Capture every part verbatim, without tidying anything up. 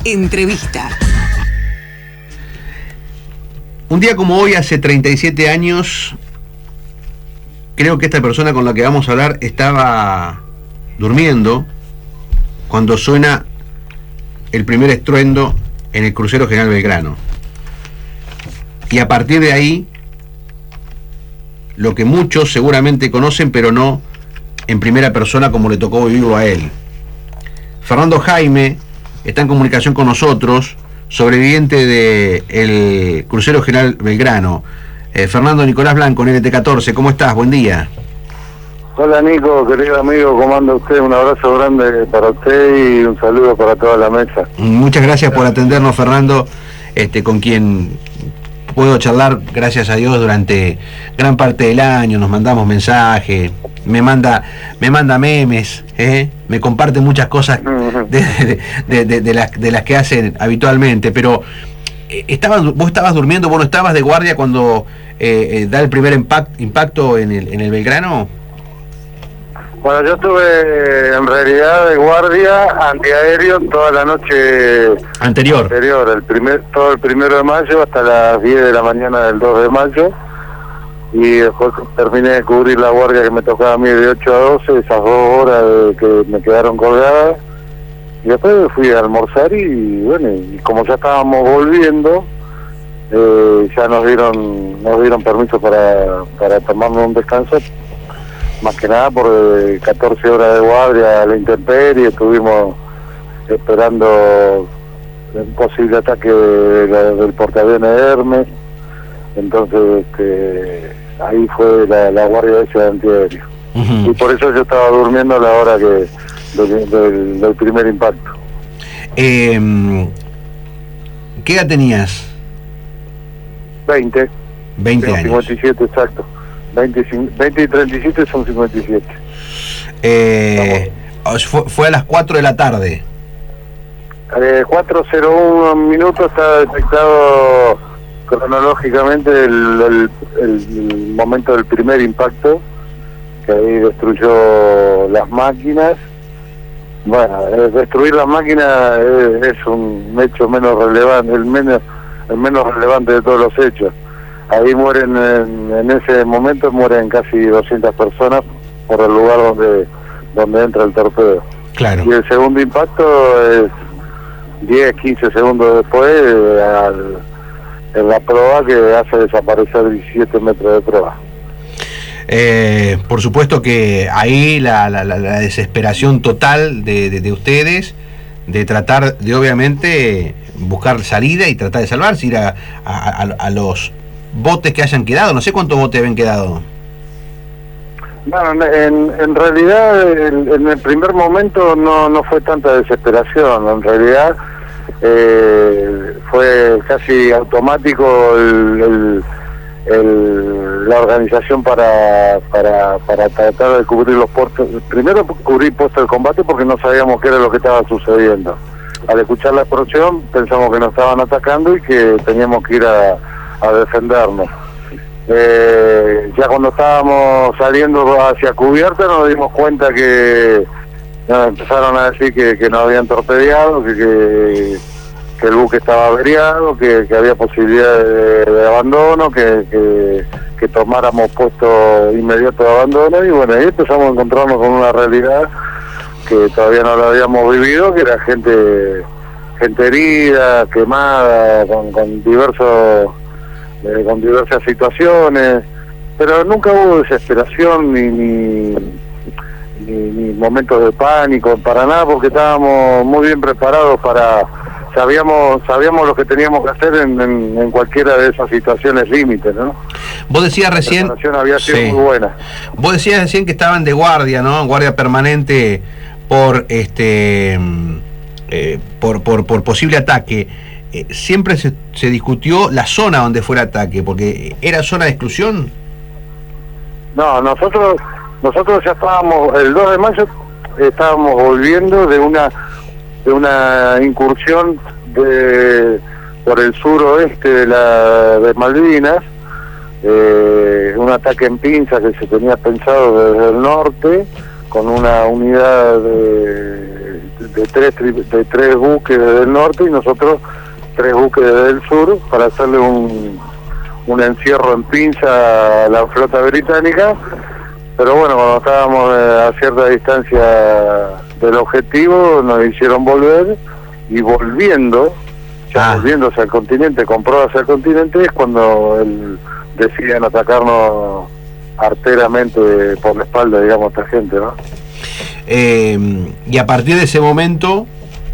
Entrevista. Un día como hoy, hace treinta y siete años, creo que esta persona con la que vamos a hablar estaba durmiendo cuando suena el primer estruendo en el crucero General Belgrano. Y a partir de ahí, lo que muchos seguramente conocen, pero no en primera persona como le tocó vivirlo a él. Fernando Jaime está en comunicación con nosotros, sobreviviente del crucero General Belgrano. Eh, Fernando, Nicolás Blanco, en N T catorce, ¿cómo estás? Buen día. Hola Nico, querido amigo, ¿cómo anda usted? Un abrazo grande para usted y un saludo para toda la mesa. Muchas gracias por atendernos, Fernando, este, con quien puedo charlar, gracias a Dios, durante gran parte del año. Nos mandamos mensajes, me manda me manda memes, ¿eh? Me comparte muchas cosas de, de, de, de, las, de las que hacen habitualmente, pero eh, estabas, vos estabas durmiendo, vos no estabas de guardia cuando eh, eh, da el primer impact, impacto en el, en el Belgrano. Bueno, yo estuve en realidad de guardia antiaéreo toda la noche anterior, anterior el primer, todo el primero de mayo hasta las diez de la mañana del dos de mayo, y después terminé de cubrir la guardia que me tocaba a mí de ocho a doce, esas dos horas que me quedaron colgadas, y después fui a almorzar y bueno, y como ya estábamos volviendo, eh, ya nos dieron nos dieron permiso para, para tomarnos un descanso, más que nada por eh, catorce horas de guardia a la intemperie. Estuvimos esperando un posible ataque de la, del portaaviones Hermes, entonces este, ahí fue la, la guardia esa de antiaéreo. Uh-huh. Y por eso yo estaba durmiendo a la hora que del, del, del primer impacto. Eh, ¿Qué edad tenías? veinte. veinte años. cincuenta y siete, exacto. veinte, veinte y treinta y siete son cincuenta y siete. Eh, fue, fue a las cuatro de la tarde. Eh, cuatro cero uno minutos está detectado cronológicamente el, el, el momento del primer impacto, que ahí destruyó las máquinas. Bueno, eh, destruir las máquinas es, es un hecho menos relevante, el menos, el menos relevante de todos los hechos. Ahí mueren, en, en ese momento mueren casi doscientas personas por el lugar donde donde entra el torpedo. Claro. Y el segundo impacto es diez, quince segundos después, eh, al, en la proa que hace desaparecer diecisiete metros de proa. Eh, por supuesto que ahí la, la, la desesperación total de, de, de ustedes, de tratar de obviamente buscar salida y tratar de salvarse, ir a, a, a, a los botes que hayan quedado. No sé cuántos botes habían quedado. Bueno, en, en realidad en, en el primer momento no, no fue tanta desesperación. En realidad eh, fue casi automático el, el, el, la organización para, para, para tratar de cubrir los puestos. Primero cubrir puestos de combate porque no sabíamos qué era lo que estaba sucediendo. Al escuchar la explosión pensamos que nos estaban atacando y que teníamos que ir a a defendernos. Eh, ya cuando estábamos saliendo hacia cubierta nos dimos cuenta que no, empezaron a decir que, que nos habían torpedeado, que, que, que el buque estaba averiado, que, que había posibilidad de, de abandono, que, que, que tomáramos puesto inmediato de abandono, y bueno, ahí empezamos a encontrarnos con una realidad que todavía no la habíamos vivido, que era gente gente herida, quemada, con, con diversos Eh, con diversas situaciones, pero nunca hubo desesperación ni ni, ni ni momentos de pánico, para nada, porque estábamos muy bien preparados para, sabíamos sabíamos lo que teníamos que hacer en, en, en cualquiera de esas situaciones límites, ¿no? Vos decías recién, la preparación había sido sí. muy buena. Vos decías recién que estaban de guardia, ¿no? Guardia permanente por este eh, por, por por posible ataque. Eh, siempre se, se discutió la zona donde fue el ataque, porque ¿era zona de exclusión? No, nosotros nosotros ya estábamos, el dos de mayo estábamos volviendo de una de una incursión de por el suroeste de la de Malvinas, eh, un ataque en pinza que se tenía pensado desde el norte, con una unidad de, de tres de tres buques desde el norte y nosotros tres buques desde el sur para hacerle un, un encierro en pinza a la flota británica. Pero bueno, cuando estábamos a cierta distancia del objetivo nos hicieron volver, y volviendo ya ah. volviendo hacia el continente, con proa hacia el continente, es cuando el, deciden atacarnos arteramente por la espalda, digamos, esta gente, ¿no? Eh, y a partir de ese momento,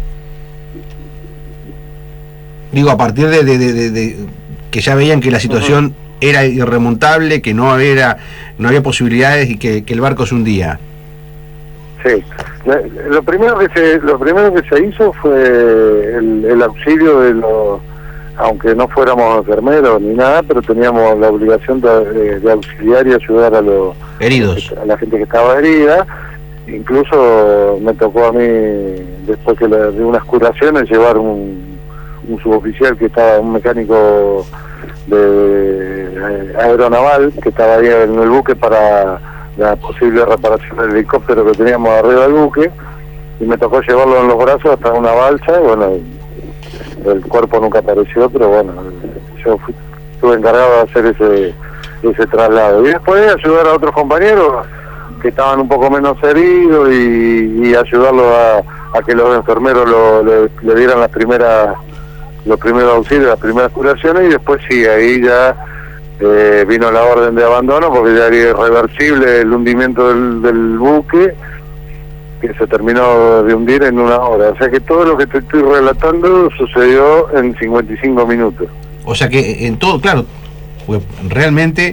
digo, a partir de, de, de, de, de que ya veían que la situación uh-huh. era irremontable, que no había, no había posibilidades y que, que el barco se hundía. Sí, lo primero que se, lo primero que se hizo fue el, el auxilio de los, aunque no fuéramos enfermeros ni nada, pero teníamos la obligación de, de, de auxiliar y ayudar a los heridos, a la gente que estaba herida. Incluso me tocó a mí, después que le, de unas curaciones, llevar un, un suboficial que estaba, un mecánico de, de aeronaval que estaba ahí en el buque para la posible reparación del helicóptero que teníamos arriba del buque, y me tocó llevarlo en los brazos hasta una balsa. Bueno, el cuerpo nunca apareció, pero bueno, yo fui, estuve encargado de hacer ese ese traslado, y después ayudar a otros compañeros que estaban un poco menos heridos y, y ayudarlos a, a que los enfermeros lo, le, le dieran las primeras los primeros auxilios, las primeras curaciones, y después sí, ahí ya eh, vino la orden de abandono, porque ya era irreversible el hundimiento del, del buque, que se terminó de hundir en una hora. O sea que todo lo que te estoy relatando sucedió en cincuenta y cinco minutos. O sea que en todo, claro, pues realmente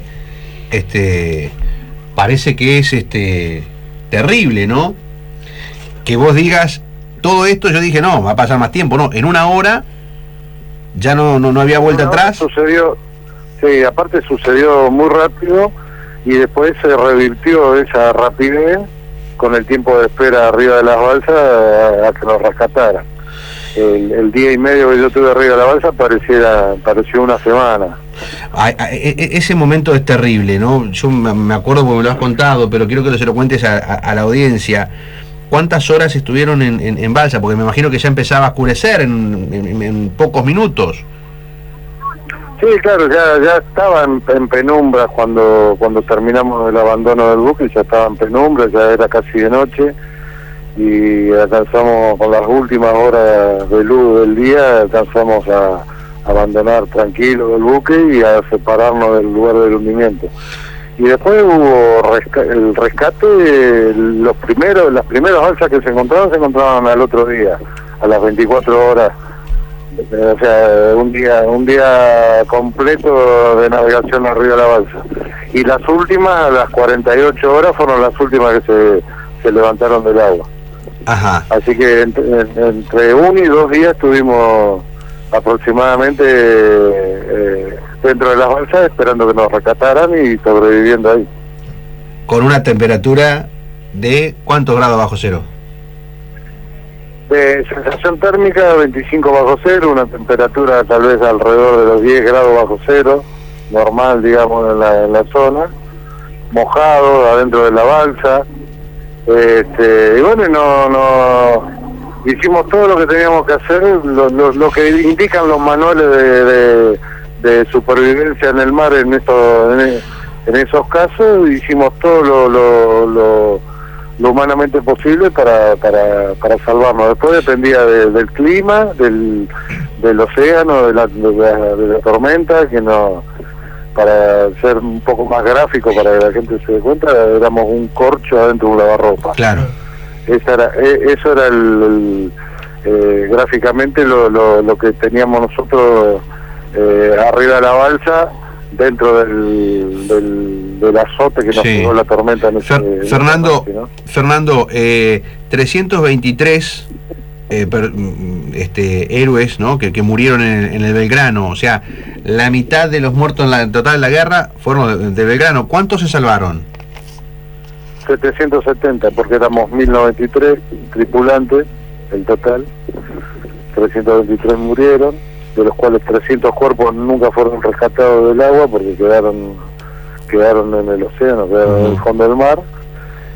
este parece que es este terrible, ¿no? Que vos digas todo esto, yo dije, no, va a pasar más tiempo, no, en una hora ya no no, no había vuelta no, atrás. Sucedió, sí, aparte sucedió muy rápido, y después se revirtió esa rapidez con el tiempo de espera arriba de las balsas a, a que nos rescataran. El, el día y medio que yo estuve arriba de la balsa pareciera, pareció una semana. A, a, ese momento es terrible, ¿no? Yo me acuerdo porque me lo has contado, pero quiero que se lo cuentes a, a, a la audiencia. ¿Cuántas horas estuvieron en, en, en balsa? Porque me imagino que ya empezaba a oscurecer en, en, en pocos minutos. Sí, claro, ya ya estaba en, en penumbra cuando cuando terminamos el abandono del buque, ya estaba en penumbra, ya era casi de noche, y alcanzamos con las últimas horas de luz del día, alcanzamos a abandonar tranquilo el buque y a separarnos del lugar del hundimiento. Y después hubo resca el rescate, los primeros, las primeras balsas que se encontraban, se encontraban al otro día, a las veinticuatro horas. O sea, un día un día completo de navegación arriba de la balsa. Y las últimas, a las cuarenta y ocho horas, fueron las últimas que se, se levantaron del agua. Ajá. Así que entre, entre uno y dos días estuvimos aproximadamente eh, dentro de las balsas esperando que nos rescataran y sobreviviendo ahí. Con una temperatura de ¿cuántos grados bajo cero? De sensación térmica veinticinco bajo cero, una temperatura tal vez alrededor de los diez grados bajo cero, normal, digamos, en la, en la zona, mojado adentro de la balsa, este, y bueno, no, no hicimos todo lo que teníamos que hacer, lo, lo, lo que indican los manuales de, de, de supervivencia en el mar en, esto, en, en esos casos. Hicimos todo lo, lo, lo, lo humanamente posible para, para, para salvarnos. Después dependía de, del clima, del, del océano, de la, de, la, de la tormenta, que no, para ser un poco más gráfico, para que la gente se dé cuenta, éramos un corcho adentro de un lavarropa. Claro. Esa era, eso era el, el eh, gráficamente lo, lo, lo que teníamos nosotros eh, arriba de la balsa, dentro del, del, del azote que nos sí. pegó la tormenta en ese, Fer, en Fernando, ese parte, ¿no? Fernando, eh, trescientos veintitrés eh, per, este, héroes, ¿no? que, que murieron en, en el Belgrano, o sea, la mitad de los muertos en la en total de la guerra fueron de, de Belgrano. ¿Cuántos se salvaron? setecientos setenta, porque éramos mil noventa y tres tripulantes en total, trescientos veintitrés murieron, de los cuales trescientos cuerpos nunca fueron rescatados del agua porque quedaron quedaron en el océano, quedaron uh-huh. en el fondo del mar,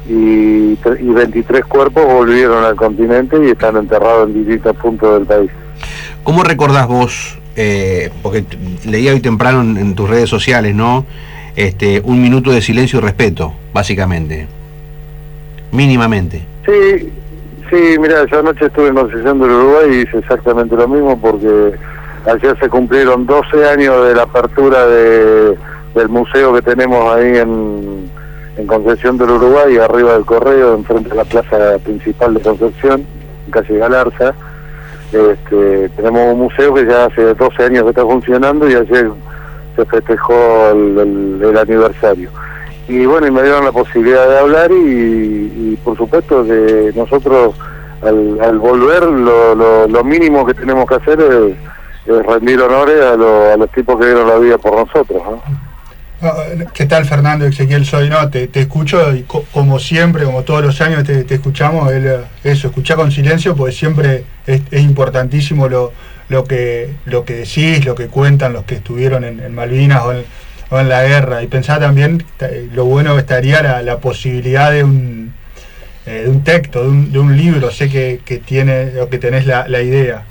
y, y veintitrés cuerpos volvieron al continente y están enterrados en distintos puntos del país. ¿Cómo recordás vos, eh, porque leía hoy temprano en, en tus redes sociales, ¿no? Este, un minuto de silencio y respeto, básicamente, mínimamente. Sí, sí, mira, yo anoche estuve en Concepción del Uruguay y hice exactamente lo mismo porque ayer se cumplieron doce años de la apertura de, del museo que tenemos ahí en, en Concepción del Uruguay, arriba del Correo, enfrente de la plaza principal de Concepción, en calle Galarza. Este, tenemos un museo que ya hace doce años que está funcionando y ayer se festejó el, el, el aniversario. Y bueno, y me dieron la posibilidad de hablar y, y por supuesto que nosotros al, al volver lo, lo, lo mínimo que tenemos que hacer es, es rendir honores a, lo, a los tipos que dieron la vida por nosotros, ¿no? ¿Qué tal, Fernando? Ezequiel soy, no, te, te escucho y co como siempre, como todos los años te, te escuchamos, el, eso, escuchar con silencio, porque siempre es, es importantísimo lo, lo, que, lo que decís, lo que cuentan los que estuvieron en, en Malvinas o en, o en la guerra, y pensar también lo bueno que estaría la, la posibilidad de un, eh, de un texto, de un, de un libro, sé que, que, tiene, o que tenés la, la idea.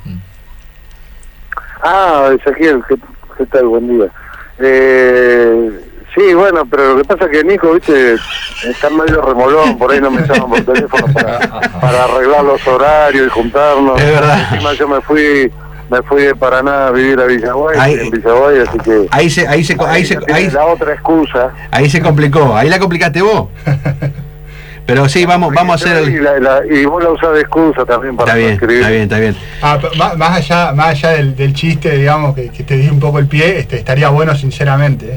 Ah, Ezequiel, ¿qué, qué tal? Buen día. Eh, sí, bueno, pero lo que pasa es que Nico, viste, está medio remolón, por ahí no me llaman por teléfono para, para arreglar los horarios y juntarnos. Es verdad. Encima yo me fui me fui de Paraná a vivir a Villaguay, ahí, en Villaguay, así que... Ahí se, ahí se, ahí, ahí se, ahí, la otra excusa. Ahí se complicó, ahí la complicaste vos. Pero sí, vamos, vamos a hacer el... y, la, la, y vos la usás de excusa también para está bien, escribir. Está bien, está bien. Ah, más, más allá, más allá del, del chiste, digamos, que, que te di un poco el pie, este, estaría bueno sinceramente. ¿eh?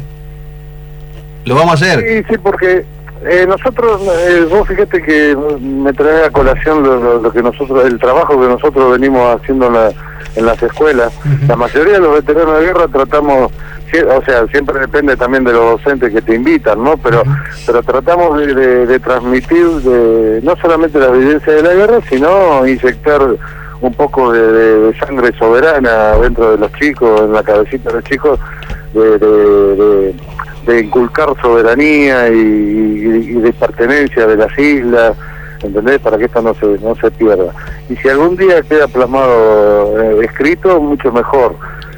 Lo vamos a hacer. Sí, sí, porque eh, nosotros, eh, vos fíjate que me trae a colación lo, lo, lo que nosotros, el trabajo que nosotros venimos haciendo en, la, en las escuelas. Uh-huh. La mayoría de los veteranos de guerra tratamos, o sea, siempre depende también de los docentes que te invitan, ¿no? Pero uh-huh. pero tratamos de, de, de transmitir de, no solamente la vivencia de la guerra, sino inyectar un poco de, de, de sangre soberana dentro de los chicos, en la cabecita de los chicos, de, de, de, de inculcar soberanía y, y, y de pertenencia de las islas, ¿entendés? Para que esto no se no se pierda. Y si algún día queda plasmado, eh, escrito, mucho mejor.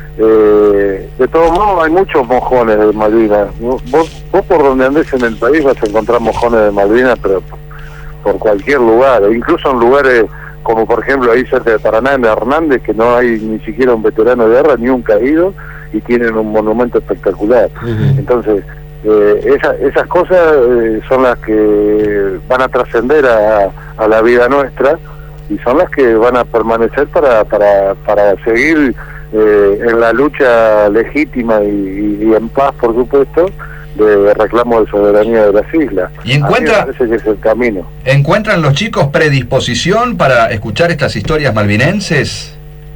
Eh, de todos modos hay muchos mojones de Malvinas. Vos, vos por donde andes en el país vas a encontrar mojones de Malvinas, pero por cualquier lugar, incluso en lugares como por ejemplo ahí cerca de Paraná, en Hernández, que no hay ni siquiera un veterano de guerra ni un caído, y tienen un monumento espectacular. Uh-huh. Entonces eh, esa, esas cosas eh, son las que van a trascender a, a la vida nuestra y son las que van a permanecer para, para, para seguir Eh, en la lucha legítima y, y, y en paz, por supuesto, de reclamo de soberanía de las islas. ¿Y encuentra, a mí me parece que es el camino? ¿Encuentran los chicos predisposición para escuchar estas historias malvinenses?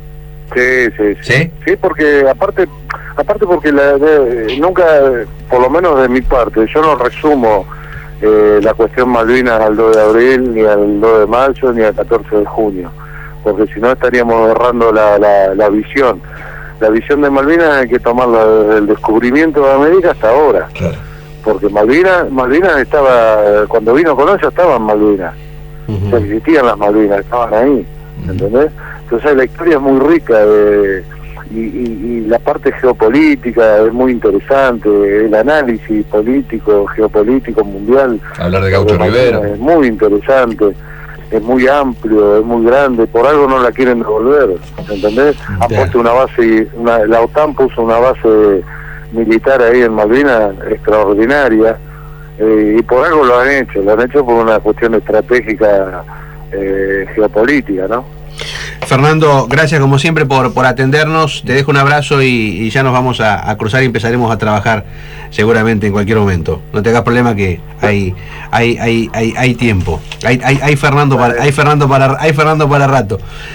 Sí, sí, sí. ¿Sí? Sí, porque aparte, aparte porque la, de, nunca, por lo menos de mi parte, yo no resumo eh, la cuestión Malvinas al dos de abril, ni al dos de mayo, ni al catorce de junio. Porque si no estaríamos errando la, la, la visión. La visión de Malvinas hay que tomarla desde el descubrimiento de América hasta ahora. Claro. Porque Malvinas, Malvinas estaba, cuando vino Colón ya estaban Malvinas. Uh-huh. Ya existían las Malvinas, estaban ahí, uh-huh. ¿entendés? Entonces la historia es muy rica de, y, y, y la parte geopolítica es muy interesante, el análisis político, geopolítico mundial. Hablar de Gaucho Rivera. Es muy interesante. Es muy amplio, es muy grande, por algo no la quieren devolver, ¿entendés? Han puesto una base, una, la OTAN puso una base militar ahí en Malvinas extraordinaria, eh, y por algo lo han hecho, lo han hecho por una cuestión estratégica eh, geopolítica, ¿no? Fernando, gracias como siempre por, por atendernos, te dejo un abrazo y, y ya nos vamos a, a cruzar y empezaremos a trabajar seguramente en cualquier momento. No te hagas problema que hay hay hay hay, hay tiempo. Hay, hay hay Fernando para hay Fernando para hay Fernando para rato.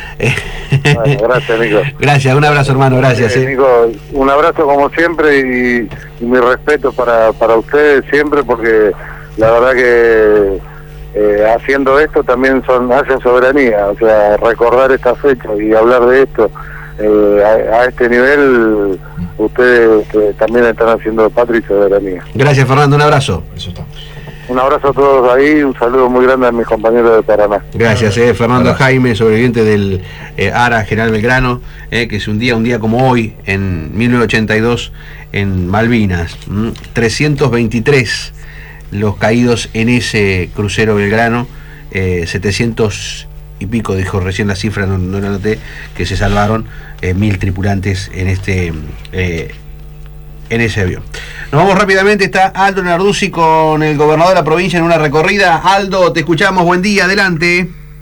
Bueno, gracias, Nico. Gracias, un abrazo, hermano, gracias. Eh, eh. Nico, un abrazo como siempre y, y mi respeto para para ustedes siempre, porque la verdad que Eh, haciendo esto también son hacen soberanía, o sea, recordar esta fecha y hablar de esto eh, a, a este nivel, ustedes eh, también están haciendo patria y soberanía. Gracias, Fernando, un abrazo. Eso estamos. Un abrazo a todos ahí, un saludo muy grande a mis compañeros de Paraná. Gracias, eh, Fernando Hola. Jaime, sobreviviente del eh, ARA General Belgrano, eh, que es un día, un día como hoy, en mil novecientos ochenta y dos, en Malvinas. ¿m? trescientos veintitrés los caídos en ese crucero Belgrano, eh, setecientos y pico, dijo recién la cifra, no, no la noté, que se salvaron, eh, mil tripulantes en este eh, en ese avión. Nos vamos rápidamente, está Aldo Narduzzi con el gobernador de la provincia en una recorrida. Aldo, te escuchamos, buen día, adelante.